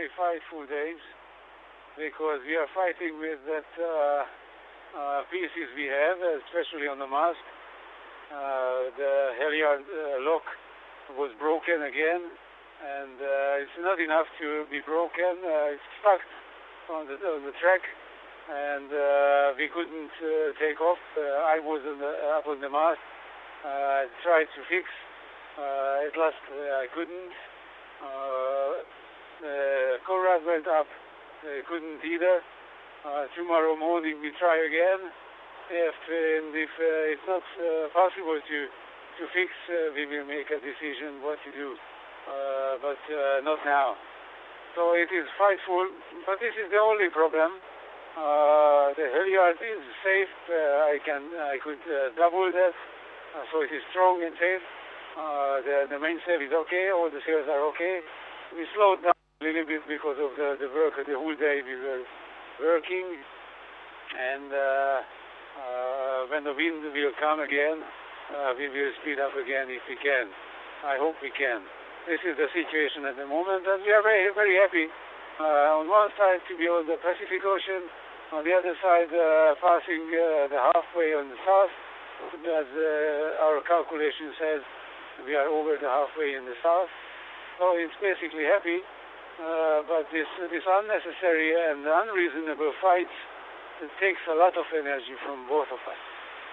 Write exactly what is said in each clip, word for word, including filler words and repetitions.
only five full days because we are fighting with that uh, uh, pieces we have, especially on the mast. Uh, the halyard uh, lock was broken again, and uh, it's not enough to be broken. Uh, it's stuck on the, on the track, and uh, we couldn't uh, take off. Uh, I was on the, up on the mast. Uh, I tried to fix. Uh, at last uh, I couldn't. Uh, uh, Conrad went up. Uh, couldn't either. Uh, tomorrow morning we try again. If, and if uh, it's not uh, possible to to fix, uh, we will make a decision what to do, uh, but uh, not now. So it is frightful, but this is the only problem. Uh, the halyard is safe. Uh, I can I could uh, double that, uh, so it is strong and safe. Uh, the, the mainsail is okay. All the sails are okay. We slowed down a little bit because of the, the work. The whole day we were working, and. Uh, Uh, when the wind will come again, uh, we will speed up again if we can. I hope we can. This is the situation at the moment, and we are very, very happy. Uh, on one side to be on the Pacific Ocean, on the other side uh, passing uh, the halfway on the south. As uh, our calculation says, we are over the halfway in the south. So it's basically happy, uh, but this, this unnecessary and unreasonable fights, it takes a lot of energy from both of us.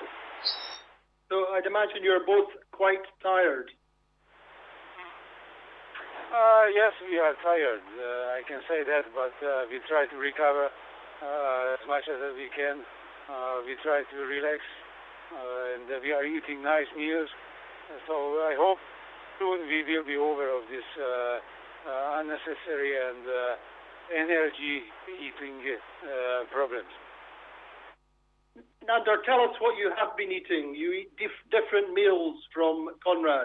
So I'd imagine you're both quite tired. Uh, yes, we are tired. Uh, I can say that, but uh, we try to recover uh, as much as we can. Uh, we try to relax, uh, and we are eating nice meals. So I hope soon we will be over of this uh, uh, unnecessary and uh, energy-eating uh, problems. Nandor, tell us what you have been eating. You eat dif different meals from Conrad.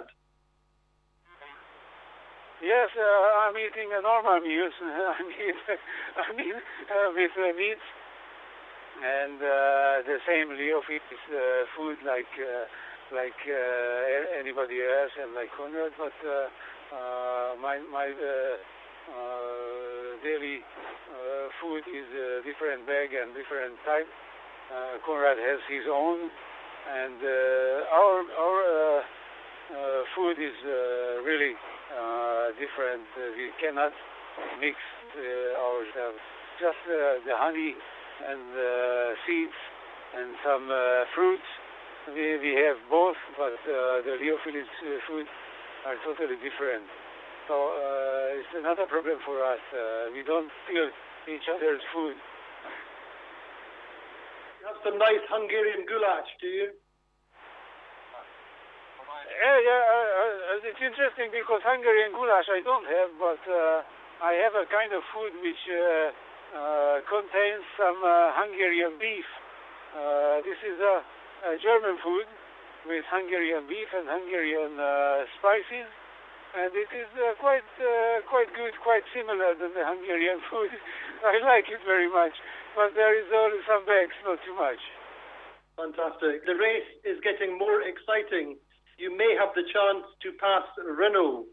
Yes, uh, I'm eating a normal meals. I mean, I mean uh, with uh, meat and uh, the same Leofit uh, food like uh, like uh, anybody else and like Conrad, but uh, uh, my my uh, uh, daily uh, food is a different bag and different type. Uh, Conrad has his own, and uh, our our uh, uh, food is uh, really uh, different. Uh, we cannot mix uh, ourselves. Just uh, the honey and uh, seeds and some uh, fruits. We we have both, but uh, the Leofilist uh, food are totally different. So uh, it's another problem for us. Uh, we don't steal each other's food. Have some nice Hungarian goulash, do you? Yeah, yeah. Uh, uh, it's interesting because Hungarian goulash I don't have, but uh, I have a kind of food which uh, uh, contains some uh, Hungarian beef. Uh, this is a, a German food with Hungarian beef and Hungarian uh, spices, and it is uh, quite uh, quite good, quite similar to the Hungarian food. I like it very much. But there is only some bags, not too much. Fantastic. The race is getting more exciting. You may have the chance to pass Renault.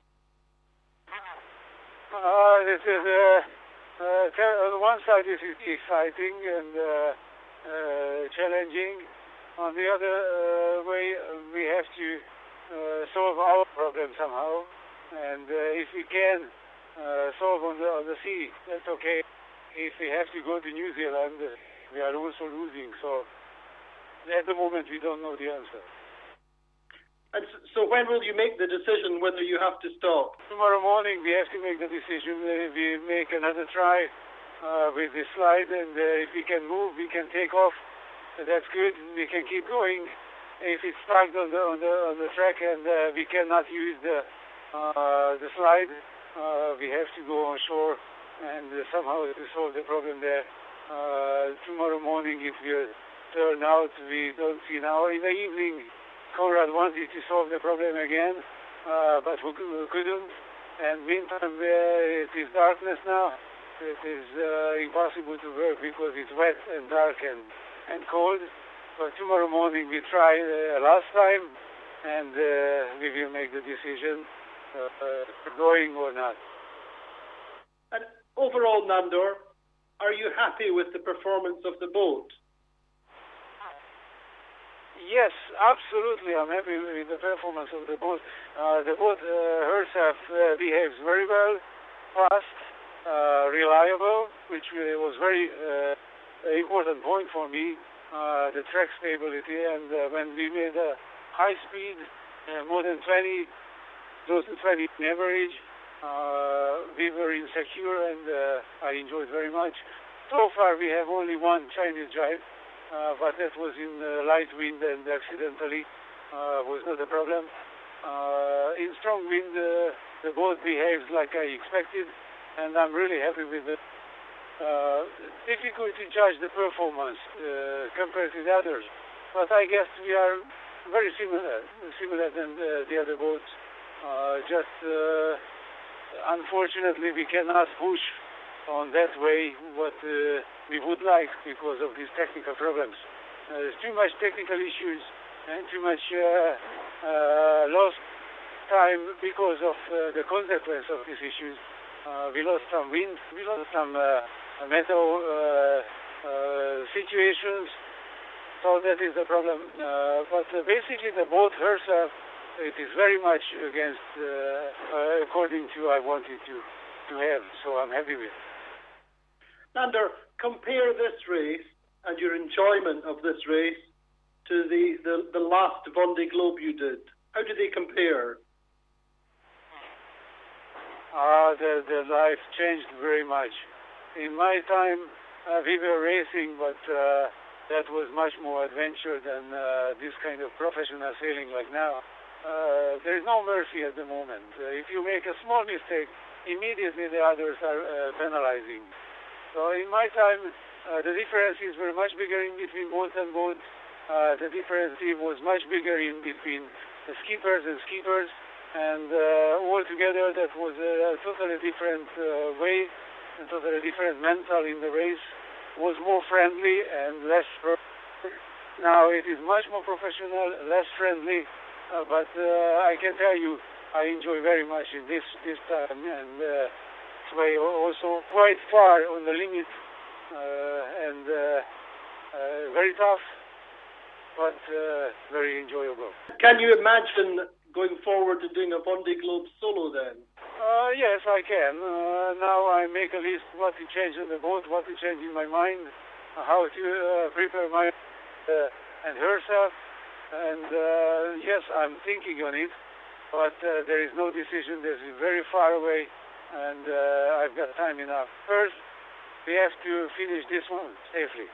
Uh, this is, uh, uh, on one side this is exciting and uh, uh, challenging. On the other uh, way, we have to uh, solve our problem somehow. And uh, if we can uh, solve on the, on the sea, that's okay. If we have to go to New Zealand, uh, we are also losing. So at the moment, we don't know the answer. And so when will you make the decision whether you have to stop? Tomorrow morning, we have to make the decision. Uh, we make another try uh, with the slide, and uh, if we can move, we can take off. So that's good. We can keep going. If it's stuck on the on the on the track and uh, we cannot use the uh, the slide, uh, we have to go on shore and uh, somehow to solve the problem there. Uh, tomorrow morning it will turn out, we don't see now. In the evening, Conrad wanted to solve the problem again, uh, but we couldn't. And meantime, uh, it is darkness now. It is uh, impossible to work because it's wet and dark and, and cold. But tomorrow morning we try uh, last time, and uh, we will make the decision uh, uh, going or not. And overall, Nandor, are you happy with the performance of the boat? Yes, absolutely. I'm happy with the performance of the boat. Uh, the boat uh, herself uh, behaves very well, fast, uh, reliable, which uh, was very uh, important point for me. Uh, the track stability, and uh, when we made a high speed, uh, more than twenty, close to twenty in average, uh, we were insecure, and uh, I enjoyed very much. So far, we have only one Chinese drive. Uh, but that was in uh, light wind and accidentally uh, was not a problem. Uh, in strong wind, uh, the boat behaves like I expected, and I'm really happy with it. Uh, difficult to judge the performance uh, compared to the others, but I guess we are very similar, similar than the, the other boats. Uh, just uh, unfortunately, we cannot push on that way what uh, we would like because of these technical problems. Uh, there's too much technical issues and too much uh, uh, lost time because of uh, the consequence of these issues. Uh, we lost some wind, we lost some uh, metal uh, uh, situations, so that is the problem. Uh, but uh, basically the boat herself, it is very much against, uh, uh, according to I wanted to, to have, so I'm happy with it. Nandor, compare this race and your enjoyment of this race to the, the, the last Vendée Globe you did. How do they compare? Uh, the, the life changed very much. In my time, uh, we were racing, but uh, that was much more adventure than uh, this kind of professional sailing like now. Uh, there is no mercy at the moment. Uh, if you make a small mistake, immediately the others are uh, penalizing. So in my time, uh, the differences were much bigger in between boat and boat. Uh, the difference was much bigger in between the skippers and skippers. And uh, altogether, that was a totally different uh, way, a totally different mental in the race. Was more friendly and less. Now it is much more professional, less friendly. Uh, but uh, I can tell you, I enjoy very much in this this time, and uh, way also quite far on the limit, uh, and uh, uh, very tough, but uh, very enjoyable. Can you imagine going forward to doing a Vendée Globe solo then? Uh, yes, I can. Uh, now I make a list what to change in the boat, what to change in my mind, how to uh, prepare my uh, and herself. And uh, yes, I'm thinking on it, but uh, there is no decision. This is very far away, and uh, I've got time enough. First, we have to finish this one safely.